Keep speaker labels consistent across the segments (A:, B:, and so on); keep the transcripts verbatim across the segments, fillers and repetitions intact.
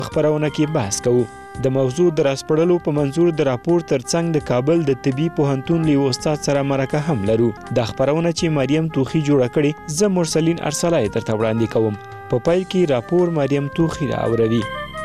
A: خبرونه کې بحث کوو. د موضوع د راسپړلو په منظور د راپور ترڅنګ د کابل د طبي پوهنتون له استاد سره مرکه هم لرو. د خبرونه چې مریم توخی جوړه کړي زه مرسلین ارسلای درته وړاندې کوم. په پیل کې راپور مریم توخی راوړي.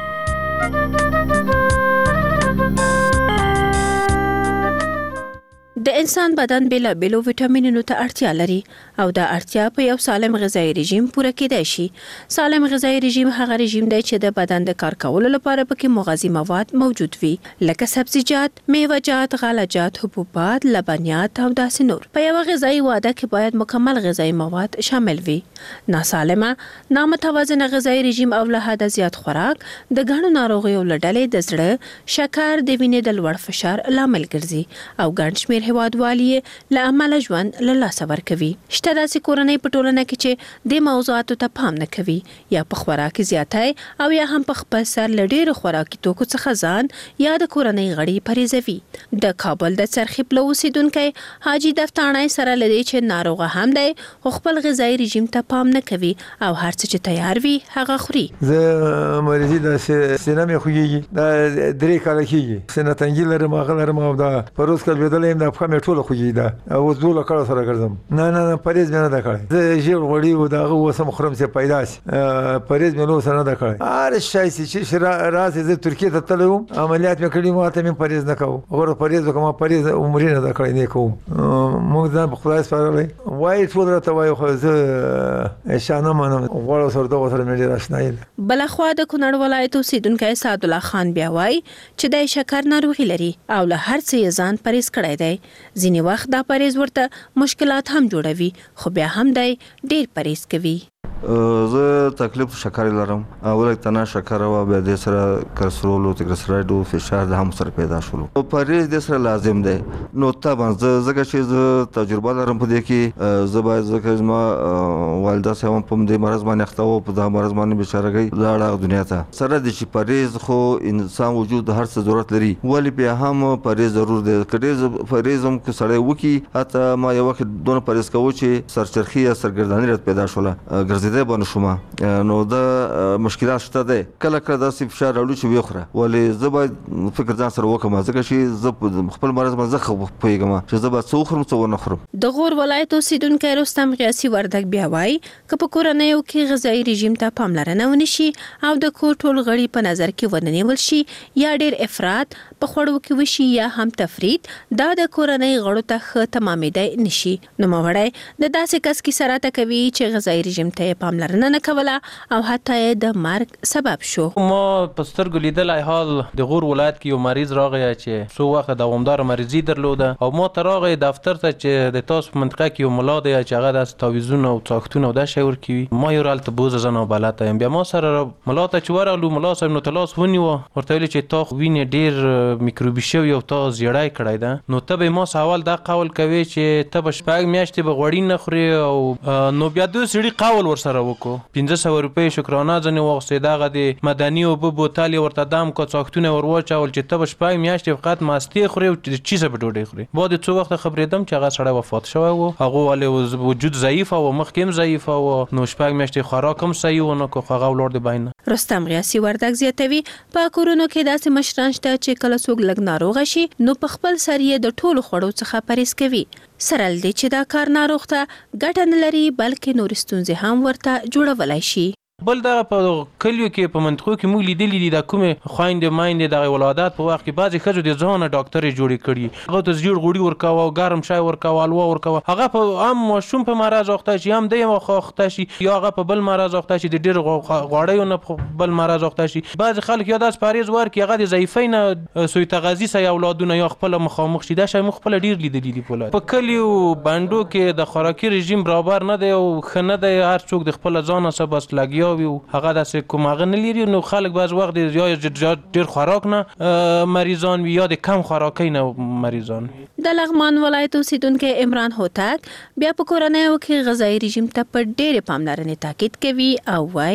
B: د انسان بدن بلا بلو ویټامینونو ته اړتیا لري او دا اړتیا په یو سالم غذایی رژیم پوره کېدای شي. سالم غذایی رژیم هغه رژیم دی چې د بدن د کار کولو لپاره پکې مغذي مواد موجود وي لکه سبزیجات، میوه‌جات، غله‌جات، حبوبات، لبنیات او داسې نور. په یو غذایی وعده کې باید مکمل غذایی مواد شامل وي. ناسالمه، نامتوازنه غذایی رژیم او له حده زیات خوراک د ګڼو ناروغیو له ډلې د زړه، شکر، د وینې د لوړ فشار لامل ګرځي او ګڼ شمېر هیوادوالي له امله ژوند له لاسه ورکوي. شته داسې کورنۍ په ټولنه کې چې د موضوعاتو ته پام نه کوي یا په خوراک زیاتی او یا هم په خپل سر له ډېرو خوراکي توکو څخه ځان یا د کورنۍ غړي پرېزوي. د کابل د څرخي پلو اوسیدونکی حاجي دفتاڼی سره له دې چې ناروغه هم دی خو خپل غذایي رژیم ته پام نه کوي او هر څه چې تیار وي هغه خوري.
C: زه مریضي د سینه مې خوږېږي، دا درې کاله کېږي. سینه تنګي لرم، هغه لرم او دا په روز کې لوېدلی یم، دا پښه مې ټوله خوږېږي. دا اوس دوله کړو سره ګرځم. نه نه نه پرهیز مې نه ده کړی. زه ژیړ غوړي و د هغه اوس هم خورم چې پیدا شي. پرهیز مې له اوسه نه ده کړی. هر شی چې راسې زه ترکیې ته تللی وم، عملیات مې کړي، ما ته مې پرهیز نه کوو. غوره پرهیز وکړم، ما پرهیز عمرې نه ده کړی، نه کوم. موږ ځان په خدای سپارلی وایي، ټول راته وایي، خو زه شا نه منم. غوړو سره دغو سره مې ډېر اشنایي ده.
B: بلخوا د کونړ ولایت اوسیدونکی سعدالله خان بیا وایي چې د شکر ناروغي لري او له هر څه یې ځان پرهیز کړی دی. ځینې وخت دا پرهیز ورته مشکلات هم جوړوي خو بیا هم دی ډېر پرهیز کوي.
D: زه تکلیف شکر لرم، اول تنه شکر او بیا د سره کلسترول او تریګلیسراید او فشار د هم سره پیدا شول. پرهیز د سره لازم دی. نو طبعا زه زګه چې زه تجربه لرم په دې کې، زه باید زکه ما والده سم په دې مرز باندې اخته او په دا مرز باندې بشارګي لاړه دنیا ته. سره د چې پرهیز خو انسان وجود هر څه ضرورت لري، ولی بیا هم پرهیز ضرور دی. کډې پرهیز هم کې سړی وکي، حتی ما یو وخت دونه پرهیز کوو چې سرچرخي یا سرګردانی رات پیدا شوله، ګرځیدل بانه شوما. نو دا مشکلات شته دی. کله کله داسې فشار راوړي چې وخوره، ولی زه باید فکر ځان سره وکړم ځکه چې زه خپل مرز باندې زه پوهېږم چې زه باید څه وخورم څه ونه خورم.
B: د غور ولایت اوسیدونکی رستم غیاسي وردګ بیا وایي که په کورنیو کې غذایي رژیم ته پاملرنه ونه شي او د کور ټول غړي په نظر کې ونه نیول شي یا ډېر افراط په خوړو کې وشي یا هم تفرید، دا د کورنۍ غړو ته ښه تمامېدی نشي. نوموړی د داسې کس کې سراته کوي چې غذایي رژیم ته پاملرنه نه کوله او حتی د مرګ سبب شو.
E: ما په سترګو لیدلی حال د غور ولایت کې یو مریض راغی چې څو وخت دوامداره مریضي درلوده او ما ته راغی دفتر ته چې د تاسو په منطقه کې یو ملا دی چې هغه داسې تعویضونه او څاښتونه او دا شی ورکوي. ما یو هلته بوزه زه نابلده یم. بیا ما سره ملا ته چې ورغلو، ملا صاحب نو ته لاس ونیوه، ورته ویلې چې تا وینې ډېر میکروبي شوي او تا زیړی کړی ده. نو ته به ما سوال دا قول کوي چې ته به شپږ میاشتې به غوړي نه خورې او نو بیا دوی سړي قول ورسره وکړو. پنځه سوه روپۍ شکرانه ځنې واخیستې، دغه د مدني اوبه بوتل یې ورته دم کړ، څاښتونه یې ور واچول چې ته به شپږ میاشتې فقط مستې خورې او چیزه به ډوډۍ خورې. بعد څو وخته خبرېدم چې هغه سړی وفات شوی و. هغه ولې وجود ضعیفه و، مخکې هم ضعیفه و، نو شپږ میاشتې خوراک هم صحیح ونه کړ، خو هغه ولاړ د بین.
B: رستم غیاسي وردګ زیاتوي په کورونو کې داسې مشران شته چې کله څوک لږ ناروغه شي نو په خپل سر یې د ټولو خوړو څخه پرهیز کوي، سره له دې چې دا کار ناروغ ته ګټه نه لري بلکې نورې ستونزې هم ورته جوړولی شي.
E: بل دغه په کلیو کې په منطقو کې موږ لیدلي دي د کومې خویندې میندې دغه ولادت په وخت کې بعضې ښځو د ځانه ډاکټرې جوړې کړي، هغه ته زیړ غوړي ورکوه او ګرم شی ورکوه، حلوا ورکوه. هغه په هم ماشوم په مرض اخته شي، هم دی اخته شي، یا هغه په بل مرض اخته شي، د ډېرو غوړیو نه په بل مرض اخته شي. بعضې خلک یا داسې پرهیز ورکړي هغه د ضعیفۍ نه سوی تغذي سي اولادونه یا خپله مخامخ شي. دا شی موږ خپله ډېر لیدلي دي په ولایت. په کلیو بنډو کې د خوراکي رژیم برابر نه دی او ښه نه دی. هر څوک د خپله ځانه څه بس لګیا وي او هغه کوم هغه نه لري. نو خلک بعض وخت یا ډېر خوراک نه مریضان وي یا د کم خوراکۍ نه مریضان وي.
B: د لغمان ولایت اوسیدونکی عمران هوتک بیا په کورنیو کې غذایي رژیم ته په ډېرې پاملرنې تاکید کوي او وایي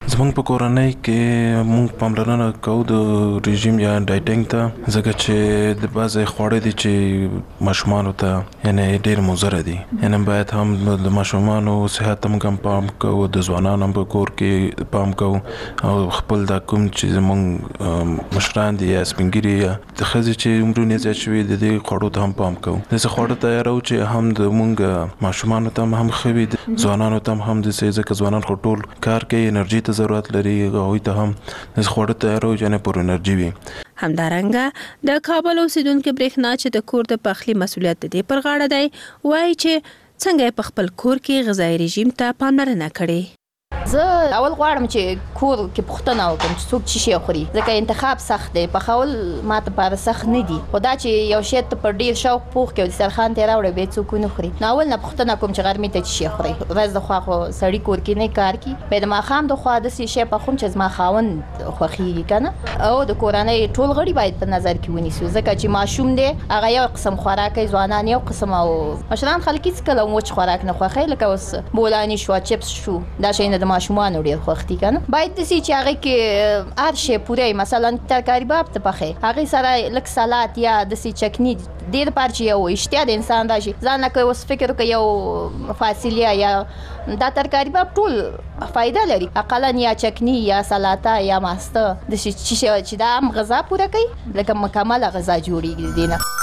F: زمونږ په کورنۍ کې مونږ پاملرنه کوو د رژیم یا ډایټینګ ته، ځکه چې د بعضې خواړه دي چې ماشومانو ته یعنې ډېر مضره دي، یعنې باید هم د ماشومانو صحت ته موږ هم پام کوو، د ځوانانو هم په کور کې پام کوو، او خپل دا کوم چې زمونږ مشران دي یا سپین ږیري یا د ښځې چې عمرونه زیات شوي د دې خوړو ته هم پام کوو. داسې خواړه تیارو چې هم د مونږ ماشومانو ته هم ښه وي، ځوانانو ته هم داسې، ځکه ځوانان خو ټول کار کوي، انرژي ته ضرورت لري، هغوی ته هم داسې خواړه تیارو چې پر انرژي وي.
B: همدارنګه د کابل اوسیدونکو برېښنا چې د کور د پخلي مسؤلیت د دې پر غاړه دی، وایي چې څنګه په خپل کور کې غذایي رژیم ته پاملرنه کړې.
G: زه اول غواړم چې کور کې پوښتنه وکړم چې څوک څه شی خوري، ځکه انتخاب سخت دی. پخول ماته لپاره سخت نه دي، خو دا چې یو شی ته په ډېر شوق پوخ کې او دسترخوان ته راوړی بیا څوک ونه خوري، نو اول نه پوښتنه کوم چې غرمې ته څه شی خوري. ورځ د خوا خو سړي کور کې نه کار کوي، بیا د ماښام د خوا داسې شی پخوم چې زما خاوند خوښېږي که نه، او د کورنۍ ټول غړي باید په نظر کې ونیسو، ځکه چې ماشوم دی هغه یو قسم خوراک کوي، ځوانان یو قسم، او مشران خلک هېڅکله وچ خوراک نه خوښوي، لکه اوس بولاني شو، چپس شو، دا شیونه د ماشومانو ډېر خوښ دي که نه. باید داسې چې هغې کې هر شی پوره وي، مثلا ترکاري باب ته پخې، هغې سره لږ سلات یا داسې چکني، دې دپاره چې یو اشتیا د انسان راشي، ځان نه کوي اوس فکر وکړي یو فاصله یا دا ترکاري باب ټول فایده لري، اقلا یا چکني یا سلاته یا ماسته داسې چې دا هم غذا پوره کوي، لکه مکمله غذا جوړېږي دې نه.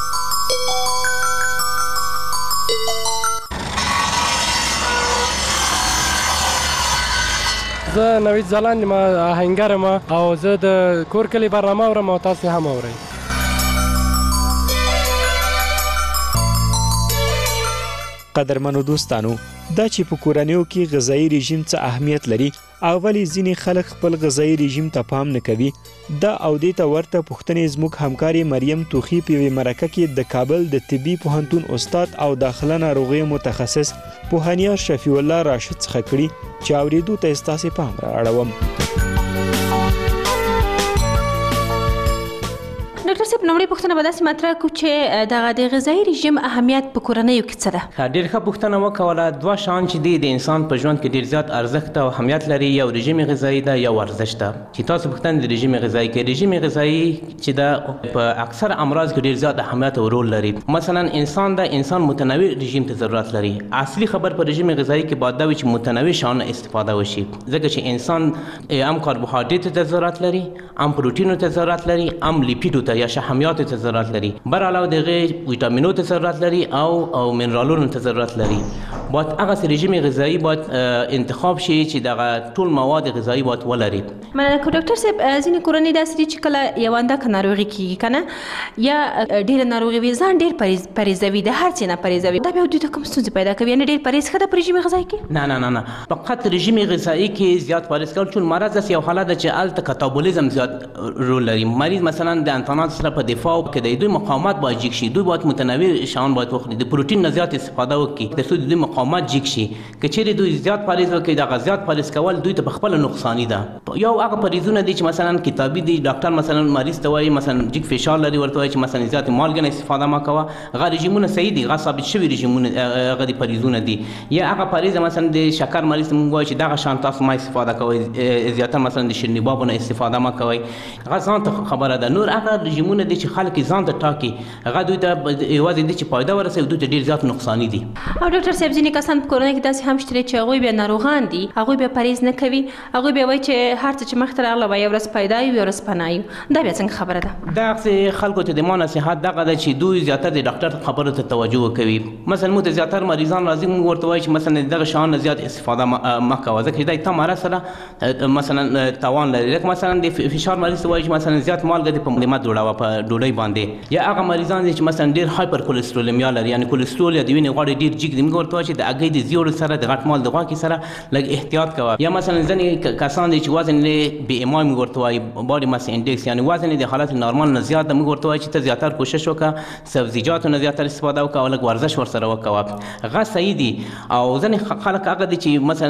H: زه نوید ځلاند یم، آهنګر یم، او زه د کور کلي برنامه اورم او تاسې هم اورئ.
A: قدرمنو دوستانو، دا چې په کورنیو کې غذایي رژیم څه اهمیت لري او ولې ځینې خلک خپل غذایي رژیم ته پام نه کوي، دا او دې ته ورته پوښتنې زموږ همکارې مریم توخي په یوې مرکه کې د کابل د طبي پوهنتون استاد او داخله ناروغیو متخصص پوهنیار شفیع الله راشد څخه کړي، چې اورېدو ته ستاسې پام را اړوم.
B: ډاکټر صاحب، لومړی پوښتنه به داسې مطرح کړو چې دغه د غذایي رژیم اهمیت په کورنیو کې څه ده؟
I: ډېر ښه پوښتنه وکوله. دوه شیان چې دي د انسان په ژوند کې ډېر زیات ارزښت او اهمیت لري، یو رژیم غذایي ده، یو ورزش ده. چې تاسو پوښتنه د رژیم غذایي کې، رژیم غذایي چې ده په اکثر امراض کې ډېر زیات اهمیت او رول لري. مثلا انسان ده، انسان متنوع رژیم ته ضرورت لري. اصلي خبر په رژیم غذایي کې باید دا وي چې متنوع شیان استفاده وشي، ځکه چې انسان هم کاربوهایډریټ ته ضرورت لري، هم پروټینو ته ضرورت لري، هم لیپیډو ته یا شحمیاتو ته ضرورت لري، بر علاوه د هغې ویټامینو ته ضرورت لري او او منرالونو ته ضرورت لري. باید هغه رژیم غذایي باید انتخاب شي چې دغه ټول مواد غذایي باید ولري.
B: مننه. ډاکټر صاحب، ځینې کورنۍ داسې دي چې کله یو اندکه ناروغي کېږي که نه، یا ډېره ناروغي وي، ځان ډېر پرهیزوي، د هر څه نه پرهیزوي، دا بیا دوی ته کوم ستونزې پیدا کوي؟ یعنې ډېر پرهیز ښه ده په رژیم غذایي کې؟ نه
I: نه نه نه فقط رژیم غذایي کې زیات پرهیز کول، چون مرض داسې یو حالت ده چې هلته کاتابولیزم زیات رول لري. مریض مثلا د انتانات سره په دفاع کې د دوی مقاومت باید جګ شي، دوی باید متنوع شیان باید وخوري، د پروټین نه زیات استفاده وکړي ترڅو د دوی مقاومت جګ شي. که چیرې دوی زیات پرهیز وکړي، دغه زیات پرهیز کول دوی ته په خپله نقصاني ده. یو هغه پرهیزونه دي چې مثلا کتابي دي، ډاکټر مثلا مریض ته وایي مثلا جګ فشار لري، ورته وایي چې مثلا زیات مالګه نه استفاده مه کوه، هغه رژیمونه صحیح دي، هغه ثابت شوي رژیمونه هغه د پرهیزونه دي. یا هغه پرهیز مثلا د شکر مریض ته موږ وایو چې دغه شیان تاسو مه استفاده کوئ، زیاتره مثلا د شیریني بابو نه استفاده مه کوئ، هغه ځان ته خبره ده. نور هغه رژیمونه دي چې خلک ځان ته ټاکي، هغه دوی ته یوازې دي چې فایده ورسوي، دوی ته ډېر زیات نقصاني دي.
B: او ډاکټر صاحب، ځینې کسان په کورنۍ کې داسې هم شته چې هغوی بیا ناروغان دي، هغوی بیا پرهیز نه کوي، هغوی بیا وایي چې هر څه چې مخته راغله به یو ورځ پیدا وي، یو ورځ پناه وي. دا بیا څنګه خبره ده؟
I: دغسې خلکو ته د ما نصیحت دغه ده چې دوی زیاتره د ډاکټر خبرو ته توجه وکوي. مثلا موږ د زیاتره مریضان راځي، موږ ورته وایو چې مثلا دغه شیان نه زیات استفاده مه کوه، ځکه چې دا تا مرض سره مثلا تاوان لري. لکه مثلا د فشار مریض ته وایي چې مثلا زیات مالګه دې په مقدمه جوړوه په ډوډۍ باندې. یا هغه مریضان دي چې مثلا ډېر هایپر کولېسترولمیا لري، یعنې کولېسترول یا د وینې غوړ ډېر جګ دي، موږ ورته وایو چې د هګۍ د زیړو سره د غټ مال د غوښې سره لږ احتیاط کوه. یا مثلا ځینې کسان دي چې وزن یې بې ایمای موږ ورته وایي باډي ماس انډیکس، یعنې وزن یې د حالت نارمال نه زیات ده، موږ ورته وایو چې ته زیاتره کوشش وکړه، سبزیجاتو نه زیاتره استفاده وکړه او لږ ورزش ورسره وکړه، هغه صحیح دي. او ځینې خلک هغه دي چې مثلا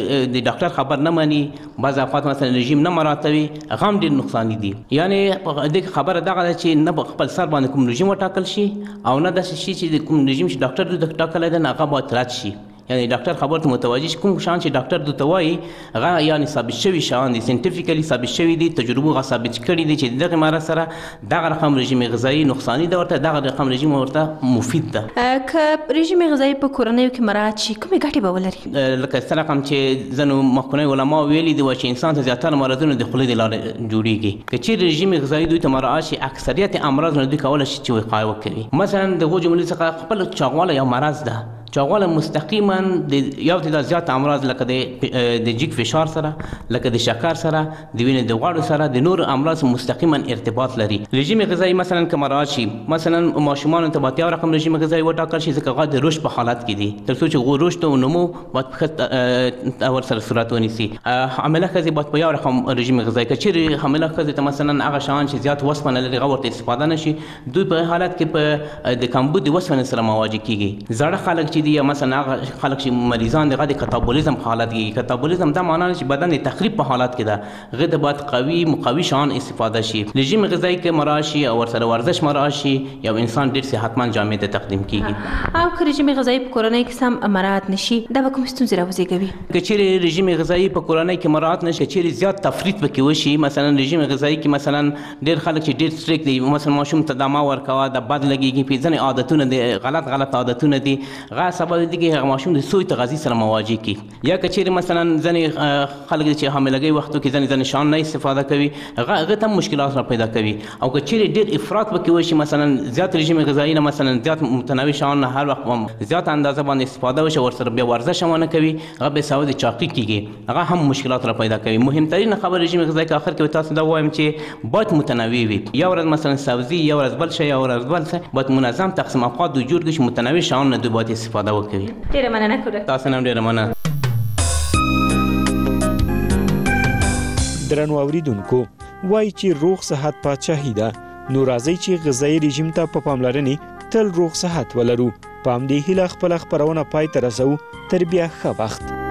I: د ډاکټر خبر نه مني، بعض اوقات مثلا رژیم نه مراعاتوي، هغه هم ډېر نقصاني دي. یعنې دې خبره دغه ده چې نه په خپل سر باندې کوم رژیم وټاکل شي او نه داسې شي چې د کوم رژیم چې ډاکټر دوی ته ټاکلی دی هغه باید رد شي. یعنی ډاکټر خبر ته متوجه شي کوم شان چې ډاکټر دوی ته وایي هغه یعنی ثابت شوي شیان دي، ساینټیفیکلی ثابت شوي دي، تجربو هغه ثابت کړي دي چې دغه مرض سره دغه رقم رژیم غذایي نقصاني ده ورته، دغه رقم رژیم ورته مفید ده.
B: که رژیم غذایي په کورنیو کې مراعات شي کومې ګټې به ولري؟
I: لکه څه رقم چې ځینو مخکینیو علما ویلي دي چې انسان ته زیاتره مرضونه د خولې د لارې جوړېږي. که چیرې رژیم غذایي دوی ته مراعات شي اکثریت امراض نه دوی کولی شي چې وقایه وکوي. مثلا د هغو جملې څخه خپل چاغوالی یو مرض ده، چاغوالی مستقیما د یو تعداد زیات امراض لکه د جګ فشار سره، لکه د شکر سره، د وینې د غوړو سره، د نور امراض مستقیما ارتباط لري. رژیم غذایي مثلا که مراعات شي، مثلا ماشومانو ته باید یو رقم رژیم غذایي وټاکل شي ځکه هغه د رشد په حالت کې دي، تر څو چې هغو رشد او نمو باید په ښه ورسره صورت ونیسي. حامله ښځې باید په یو رقم رژیم غذایي، که چیرې حامله ښځې ته مثلا هغه شیان چې زیات وسپنه لري هغه ورته استفاده نه شي، دوی په حالت کې په د کمبود د وسپنې سره مواجه کېږي. زاړه خلک چې دي یا مثلا هغه خلک چې مریضان دي هغه د کتابولیزم په حالت کې، کتابولیزم دا معنا چې بدن د تخریب په حالت کې ده، هغې ته باید قوي مقوي شیان استفاده شي. رژیم غذایي که مراعات شي او ورسره ورزش مراعات شي، یو انسان ډېر صحتمند جامع ته تقدیم کېږي.
B: او که رژیم غذایي په کورنۍ کې سم مراعات نشي دا به کومې ستونزې راوزېږوي؟
I: که چیرې رژیم غذایي په کورنۍ کې مراعات نشي، که چیرې زیات تفریط پکې وشي، مثلا رژیم غذایي کې مثلا ډېر خلک چې ډېر سټریک دي، مثلا ماشوم ته دمه ورکوه، د بد لګېږي، پې ځینې عادتونه دي غلط غلط عادتونه دي، هغه سبب دی چې هغه ماشوم د سوء تغذیې سره مواجه کی. یا که چیرې مثلا ځینې خلک چې حاملګۍ وختو کې ځینې ځینې شیان نه استفاده کوي، هغه هغه ته هم مشکلات را پیدا کوي. او که چیرې ډېر افراط پکې وشي، مثلا زیات رژیم غذایي نه مثلا زیات متنوع شیان نه هر وخت زیات اندازه باندې استفاده وشي، ورسره بیا ورزش هم ونه کوي، هغه بېسوادي چاقي کېږي، هغه هم مشکلات را پیدا کوي. مهمترین خبر رژیم غذایي که آخر کې تاسو دا وایم چې باید متنوع وي، یا ورځ مثلا سبزي، یا ورځ بل شی، یا ورځ بل څه، باید منظم تقسیم اوقات دوی جوړ کړي چې متنوع شیان نه دوی باید استفاده وکړي.
B: ډېره مننه کوله.
I: تاسو نه ډېره مننه.
A: درنو اوریدونکو، وایي چې روغ صحت پادشاهي ده، نو راځئ چې غذایي رژیم ته په پاملرنې تل روغ صحت ولرو. په همدې هیله خپله خپرونه پای ته رسوو. تر بیا ښه وخت.